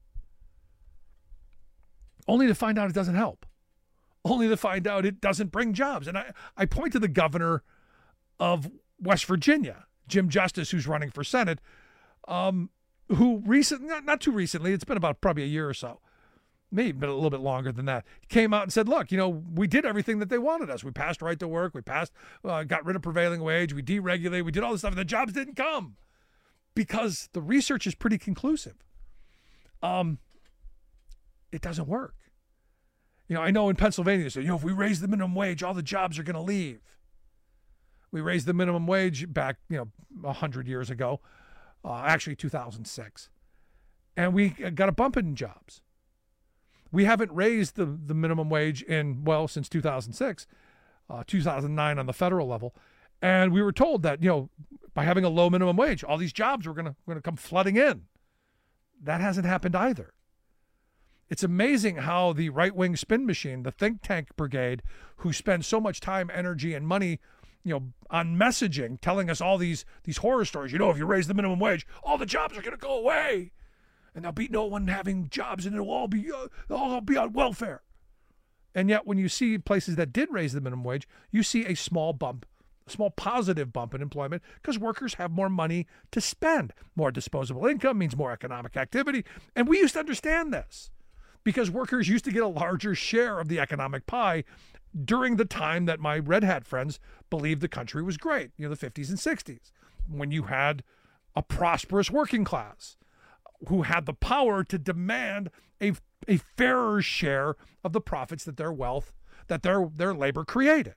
F: Only to find out it doesn't help. Only to find out it doesn't bring jobs. And I, I point to the governor of West Virginia, Jim Justice, who's running for Senate, um, who recently, not, not too recently, it's been about probably a year or so, maybe been a little bit longer than that, came out and said, look, you know, we did everything that they wanted us. We passed right to work. We passed, uh, got rid of prevailing wage. We deregulated. We did all this stuff, and the jobs didn't come because the research is pretty conclusive. Um, it doesn't work. You know, I know in Pennsylvania, they say, you know, if we raise the minimum wage, all the jobs are going to leave. We raised the minimum wage back, you know, one hundred years ago, uh, actually two thousand six. And we got a bump in jobs. We haven't raised the, the minimum wage in, well, since two thousand six, uh, two thousand nine on the federal level. And we were told that, you know, by having a low minimum wage, all these jobs were going to going to come flooding in. That hasn't happened either. It's amazing how the right-wing spin machine, the think tank brigade, who spend so much time, energy, and money, you know, on messaging, telling us all these these horror stories. You know, if you raise the minimum wage, all the jobs are going to go away, and there'll be no one having jobs, and it'll all be uh, they'll all be on welfare. And yet, when you see places that did raise the minimum wage, you see a small bump, a small positive bump in employment, because workers have more money to spend. More disposable income means more economic activity, and we used to understand this, because workers used to get a larger share of the economic pie during the time that my red hat friends believed the country was great, you know, the fifties and sixties, when you had a prosperous working class who had the power to demand a, a fairer share of the profits that their wealth, that their, their labor created.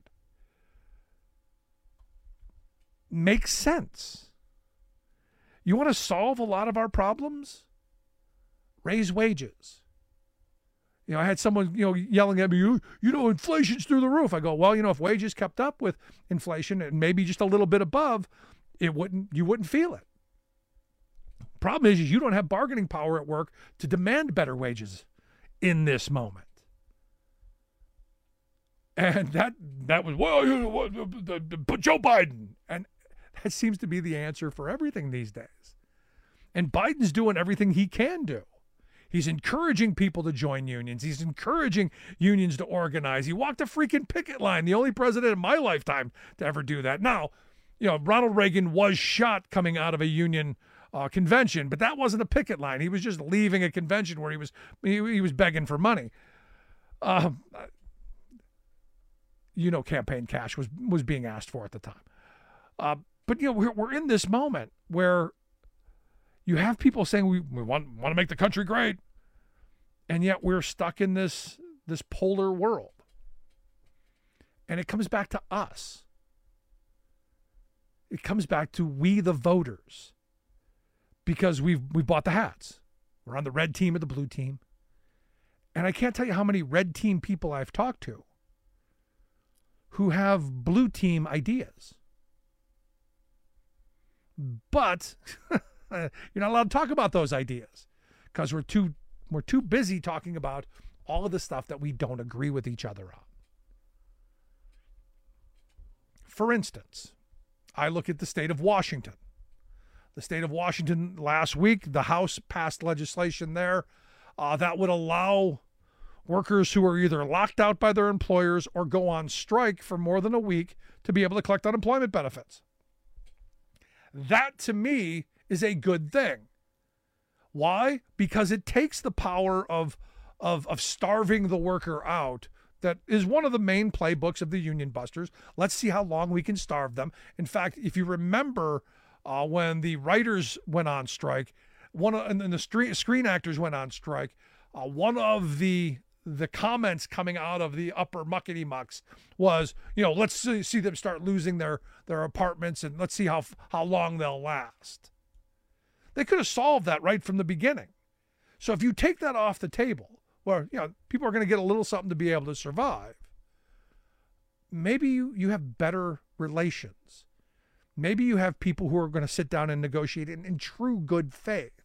F: Makes sense. You want to solve a lot of our problems? Raise wages. You know, I had someone, you know, yelling at me, you, you know, inflation's through the roof. I go, well, you know, if wages kept up with inflation and maybe just a little bit above, it wouldn't, you wouldn't feel it. Problem is, is you don't have bargaining power at work to demand better wages in this moment. And that, that was, well, you know, the, the, the, Joe Biden. And that seems to be the answer for everything these days. And Biden's doing everything he can do. He's encouraging people to join unions. He's encouraging unions to organize. He walked a freaking picket line, the only president in my lifetime to ever do that. Now, you know, Ronald Reagan was shot coming out of a union uh, convention, but that wasn't a picket line. He was just leaving a convention where he was he, he was begging for money. Uh, you know, campaign cash was was being asked for at the time. Uh, but you know, we're we're in this moment where you have people saying we, we want want to make the country great, and yet we're stuck in this this polar world. And it comes back to us. It comes back to we the voters, because we've we bought the hats. We're on the red team or the blue team. And I can't tell you how many red team people I've talked to who have blue team ideas. But you're not allowed to talk about those ideas because we're too we're too busy talking about all of the stuff that we don't agree with each other on. For instance, I look at the state of Washington. The state of Washington last week, the House passed legislation there uh, that would allow workers who are either locked out by their employers or go on strike for more than a week to be able to collect unemployment benefits. That, to me, is a good thing. Why? Because it takes the power of, of, of starving the worker out. That is one of the main playbooks of the union busters. Let's see how long we can starve them. In fact, if you remember uh, when the writers went on strike, one of, and the screen, screen actors went on strike, uh, one of the the comments coming out of the upper muckety mucks was, you know, let's see, see them start losing their, their apartments and let's see how how long they'll last. They could have solved that right from the beginning. So if you take that off the table, where, you know, people are going to get a little something to be able to survive, maybe you, you have better relations. Maybe you have people who are going to sit down and negotiate in, in true good faith.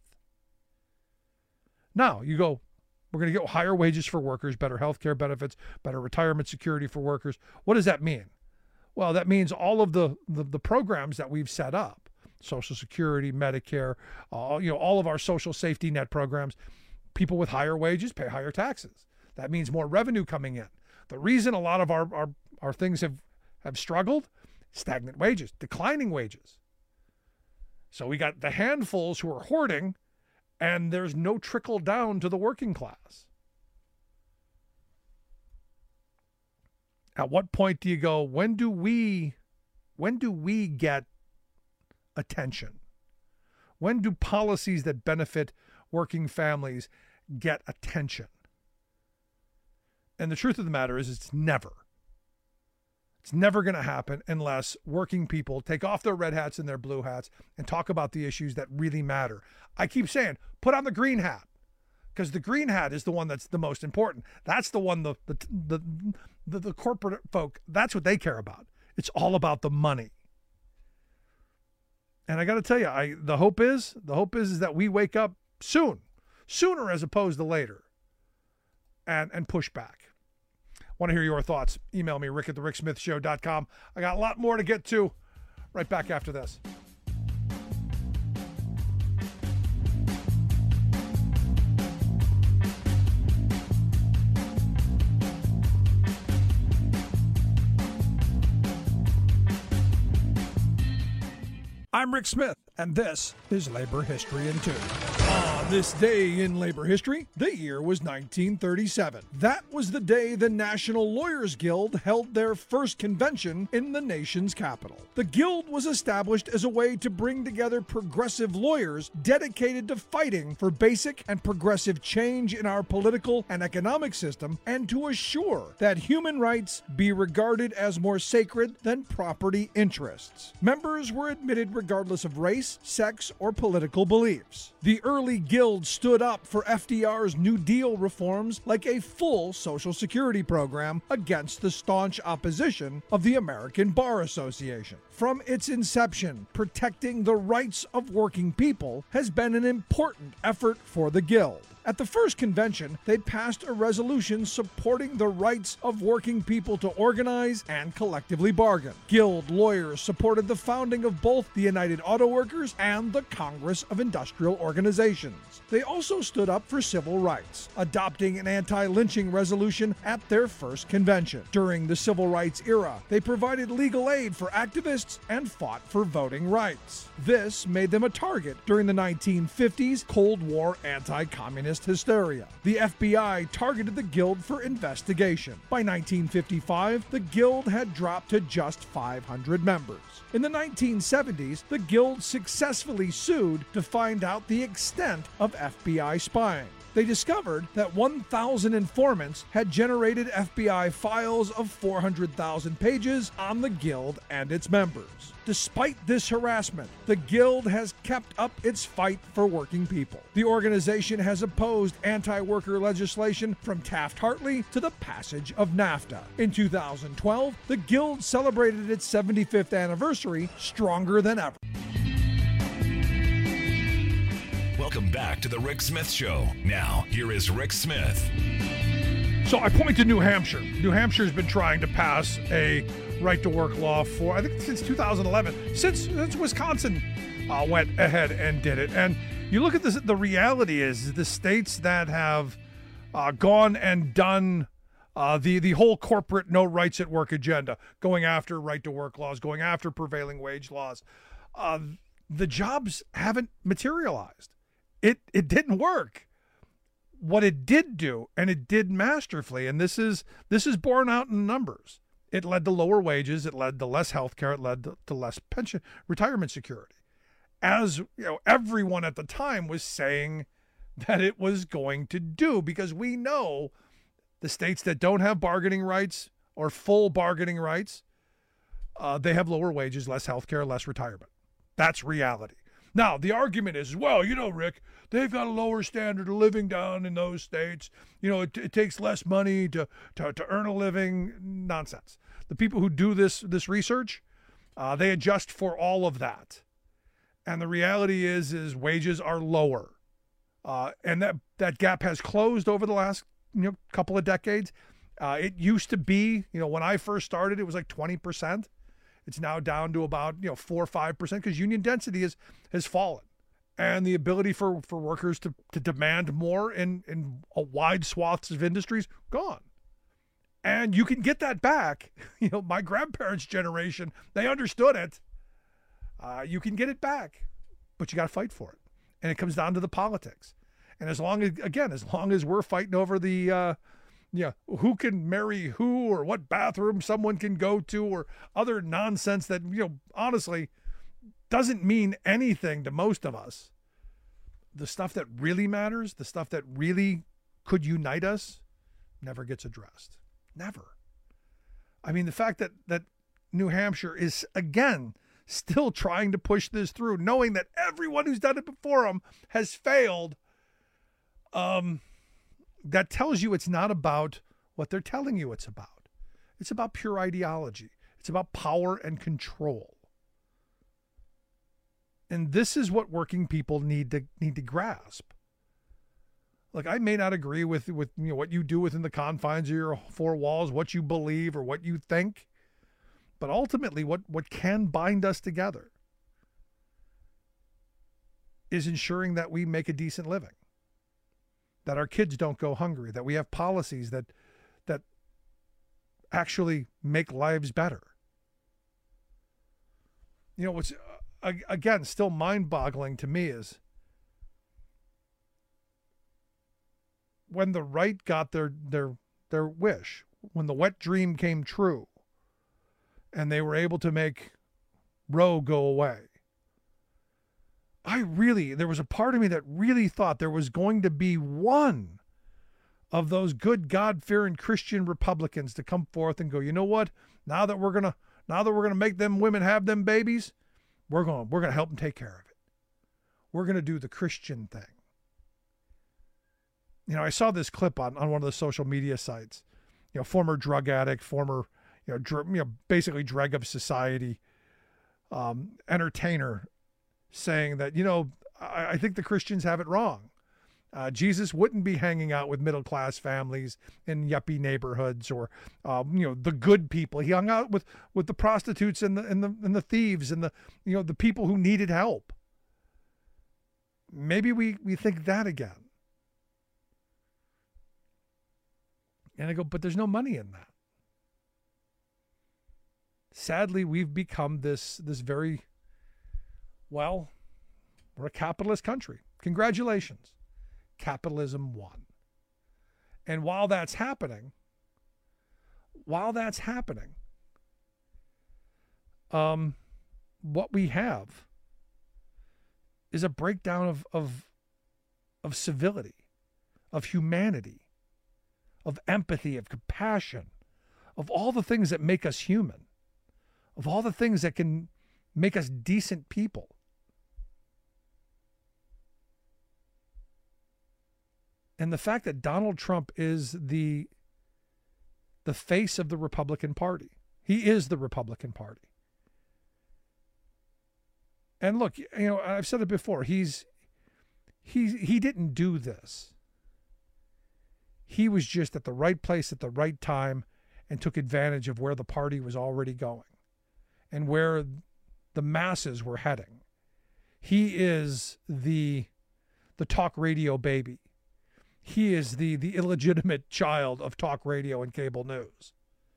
F: Now, you go, we're going to get higher wages for workers, better health care benefits, better retirement security for workers. What does that mean? Well, that means all of the, the, the programs that we've set up, Social Security, Medicare, uh, you know, all of our social safety net programs, people with higher wages pay higher taxes. That means more revenue coming in. The reason a lot of our, our, our things have, have struggled, stagnant wages, declining wages. So we got the handfuls who are hoarding, and there's no trickle down to the working class. At what point do you go, when do we, when do we get attention? When do policies that benefit working families get attention? And the truth of the matter is, it's never. It's never going to happen unless working people take off their red hats and their blue hats and talk about the issues that really matter. I keep saying, put on the green hat, because the green hat is the one that's the most important. That's the one the the the, the, the corporate folk, that's what they care about. It's all about the money. And I got to tell you, I the hope is, the hope is, is that we wake up soon, sooner as opposed to later, and, and push back. Want to hear your thoughts? Email me, rick at the rick smith show dot com. I got a lot more to get to. Right back after this. I'm Rick Smith, and this is Labor History in Two. On this day in labor history, the year was nineteen thirty-seven. That was the day the National Lawyers Guild held their first convention in the nation's capital. The Guild was established as a way to bring together progressive lawyers dedicated to fighting for basic and progressive change in our political and economic system, and to assure that human rights be regarded as more sacred than property interests. Members were admitted regardless of race, sex, or political beliefs. The early Guild stood up for F D R's New Deal reforms like a full Social Security program against the staunch opposition of the American Bar Association. From its inception, protecting the rights of working people has been an important effort for the Guild. At the first convention, they passed a resolution supporting the rights of working people to organize and collectively bargain. Guild lawyers supported the founding of both the United Auto Workers and the Congress of Industrial Organizations. They also stood up for civil rights, adopting an anti-lynching resolution at their first convention. During the civil rights era, they provided legal aid for activists and fought for voting rights. This made them a target during the nineteen fifties Cold War anti-communist hysteria. The F B I targeted the Guild for investigation. By nineteen fifty-five, the Guild had dropped to just five hundred members. In the nineteen seventies, the Guild successfully sued to find out the extent of F B I spying. They discovered that one thousand informants had generated F B I files of four hundred thousand pages on the Guild and its members. Despite this harassment, the Guild has kept up its fight for working people. The organization has opposed anti-worker legislation from Taft-Hartley to the passage of NAFTA. In two thousand twelve, the Guild celebrated its seventy-fifth anniversary stronger than ever.
I: Welcome back to the Rick Smith Show. Now, here is Rick Smith.
F: So I point to New Hampshire. New Hampshire has been trying to pass a right-to-work law for, I think, since two thousand eleven, since, since Wisconsin uh, went ahead and did it. And you look at this, the reality is the states that have uh, gone and done uh, the, the whole corporate no rights at work agenda, going after right-to-work laws, going after prevailing wage laws, uh, the jobs haven't materialized. It it didn't work. What it did do, and it did masterfully, and this is this is borne out in numbers. It led to lower wages. It led to less health care. It led to, to less pension, retirement security. As you know, everyone at the time was saying that it was going to do, because we know the states that don't have bargaining rights or full bargaining rights, uh, they have lower wages, less health care, less retirement. That's reality. Now, the argument is, well, you know, Rick, they've got a lower standard of living down in those states. You know, it, it takes less money to, to, to earn a living. Nonsense. The people who do this, this research, uh, they adjust for all of that. And the reality is, is wages are lower. Uh, and that, that gap has closed over the last you know, couple of decades. Uh, it used to be, you know, when I first started, it was like twenty percent. It's now down to about, you know, four or five percent because union density is, has fallen. And the ability for, for workers to, to demand more in, in a wide swaths of industries, gone. And you can get that back. You know, my grandparents' generation, they understood it. Uh, you can get it back, but you got to fight for it. And it comes down to the politics. And as long as, again, as long as we're fighting over the, uh, yeah, who can marry who or what bathroom someone can go to or other nonsense that, you know, honestly doesn't mean anything to most of us. The stuff that really matters, the stuff that really could unite us, never gets addressed. Never. I mean, the fact that, that New Hampshire is, again, still trying to push this through, knowing that everyone who's done it before them has failed, um, that tells you it's not about what they're telling you it's about. It's about pure ideology. It's about power and control. And this is what working people need to need to grasp. Like, I may not agree with, with you know what you do within the confines of your four walls, what you believe or what you think, but ultimately what, what can bind us together is ensuring that we make a decent living, that our kids don't go hungry, that we have policies that that actually make lives better. You know, what's, uh, again, still mind-boggling to me is when the right got their, their, their wish, when the wet dream came true, and they were able to make Roe go away, I really, there was a part of me that really thought there was going to be one of those good God-fearing Christian Republicans to come forth and go, you know what? Now that we're gonna, now that we're gonna make them women have them babies, we're going, we're gonna help them take care of it. We're gonna do the Christian thing. You know, I saw this clip on, on one of the social media sites. You know, former drug addict, former, you know, dr- you know, basically dreg of society, um, entertainer, saying that, you know, I, I think the Christians have it wrong. Uh, Jesus wouldn't be hanging out with middle-class families in yuppie neighborhoods or, um, you know, the good people. He hung out with, with the prostitutes and the, and the, and the thieves and the, you know, the people who needed help. Maybe we, we think that again. And I go, but there's no money in that. Sadly, we've become this, this very, well, we're a capitalist country. Congratulations. Capitalism won. And while that's happening, while that's happening, um, what we have is a breakdown of, of, of civility, of humanity, of empathy, of compassion, of all the things that make us human, of all the things that can make us decent people. And the fact that Donald Trump is the, the face of the Republican Party. He is the Republican Party. And look, you know, I've said it before, he's he he didn't do this. He was just at the right place at the right time and took advantage of where the party was already going and where the masses were heading. He is the the talk radio baby. He is the the illegitimate child of talk radio and cable news.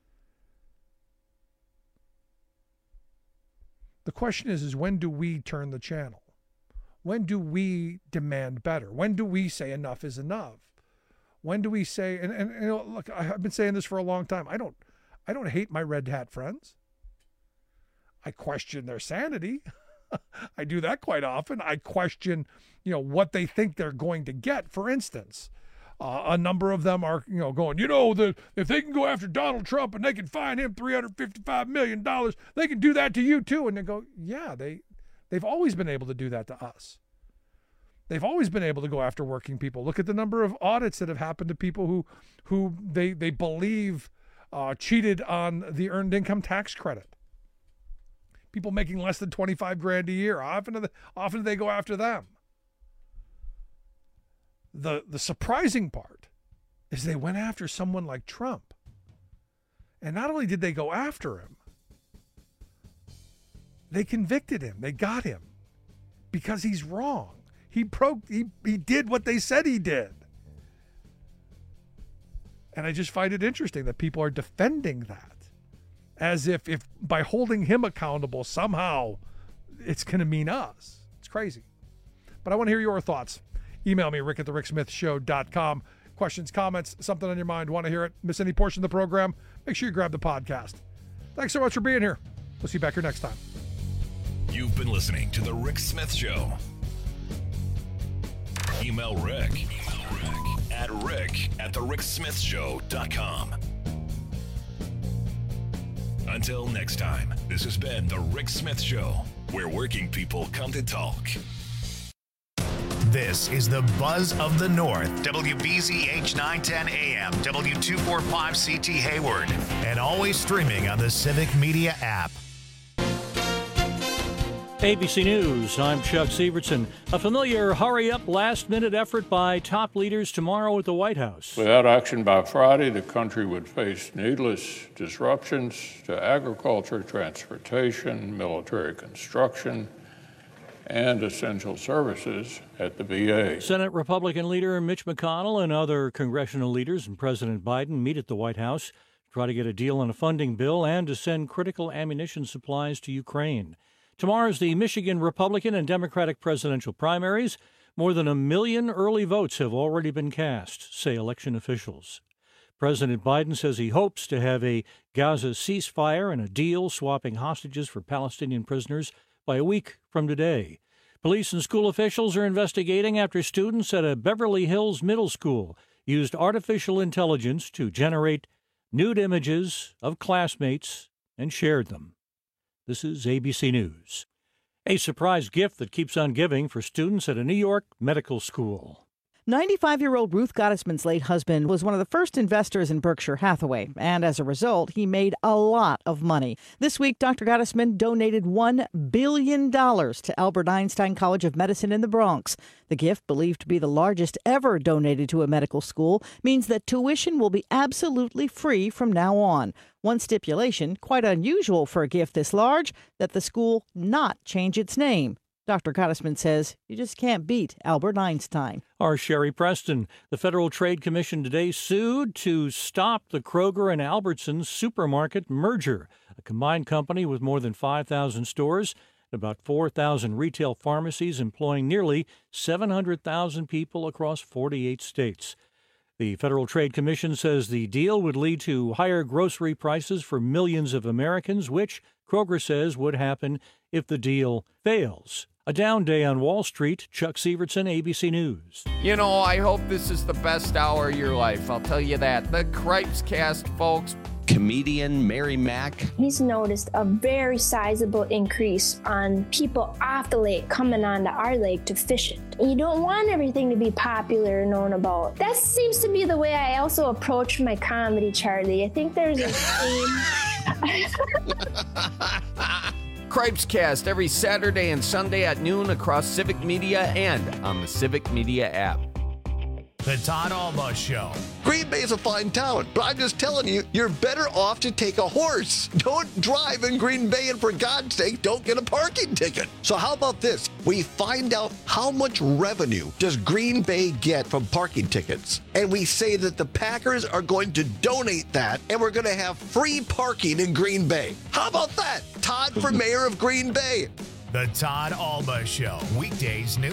F: The question is, is when do we turn the channel? When do we demand better? When do we say enough is enough? When do we say, and, and, and you know, look, I've been saying this for a long time. I don't, I don't hate my red hat friends. I question their sanity. I do that quite often. I question, you know, what they think they're going to get. For instance, uh, a number of them are, you know, going, you know, the if they can go after Donald Trump and they can fine him three hundred fifty-five million dollars, they can do that to you too. And they go, yeah, they, they've always been able to do that to us. They've always been able to go after working people. Look at the number of audits that have happened to people who, who they they believe uh, cheated on the earned income tax credit. People making less than twenty-five grand a year. Often, do they, often do they go after them. The the surprising part is they went after someone like Trump. And not only did they go after him, they convicted him. They got him because he's wrong. He pro he, he did what they said he did. And I just find it interesting that people are defending that as if, if by holding him accountable, somehow it's going to mean us. It's crazy. But I want to hear your thoughts. Email me, rick at the rick smith show dot com. Questions, comments, something on your mind, want to hear it, miss any portion of the program, make sure you grab the podcast. Thanks so much for being here. We'll see you back here next time.
I: You've been listening to The Rick Smith Show. Email Rick, Email Rick at rick at the rick smith show dot com. Until next time, this has been The Rick Smith Show, where working people come to talk.
E: This is the Buzz of the North. W B Z H nine ten A M, W two forty-five C T Hayward, and always streaming on the Civic Media app.
M: A B C News, I'm Chuck Sievertson. A familiar hurry-up, last-minute effort by top leaders tomorrow at the White House.
N: Without action by Friday, the country would face needless disruptions to agriculture, transportation, military construction, and essential services at the V A.
M: Senate Republican leader Mitch McConnell and other congressional leaders and President Biden meet at the White House to try to get a deal on a funding bill and to send critical ammunition supplies to Ukraine. Tomorrow's the Michigan Republican and Democratic presidential primaries. More than a million early votes have already been cast, say election officials. President Biden says he hopes to have a Gaza ceasefire and a deal swapping hostages for Palestinian prisoners by a week from today. Police and school officials are investigating after students at a Beverly Hills middle school used artificial intelligence to generate nude images of classmates and shared them. This is A B C News. A surprise gift that keeps on giving for students at a New York medical school.
O: ninety-five-year-old Ruth Gottesman's late husband was one of the first investors in Berkshire Hathaway, and as a result, he made a lot of money. This week, Doctor Gottesman donated one billion dollars to Albert Einstein College of Medicine in the Bronx. The gift, believed to be the largest ever donated to a medical school, means that tuition will be absolutely free from now on. One stipulation, quite unusual for a gift this large, that the school not change its name. Doctor Gottesman says you just can't beat Albert Einstein.
M: Our Sherry Preston. The Federal Trade Commission today sued to stop the Kroger and Albertsons supermarket merger, a combined company with more than five thousand stores and about four thousand retail pharmacies employing nearly seven hundred thousand people across forty-eight states. The Federal Trade Commission says the deal would lead to higher grocery prices for millions of Americans, which Kroger says would happen if the deal fails. A down day on Wall Street. Chuck Sievertson, A B C News.
P: You know, I hope this is the best hour of your life. I'll tell you that. The Cripes Cast, folks.
Q: Comedian Mary Mack.
R: He's noticed a very sizable increase on people off the lake coming onto our lake to fish it. You don't want everything to be popular and known about. That seems to be the way I also approach my comedy, Charlie. I think there's a theme.
P: Cripescast every Saturday and Sunday at noon across Civic Media and on the Civic Media app.
E: The Todd Alba Show.
S: Green Bay is a fine town, but I'm just telling you, you're better off to take a horse. Don't drive in Green Bay, and for God's sake, don't get a parking ticket. So how about this? We find out how much revenue does Green Bay get from parking tickets, and we say that the Packers are going to donate that, and we're going to have free parking in Green Bay. How about that? Todd for mayor of Green Bay.
E: The Todd Alba Show. Weekdays, noon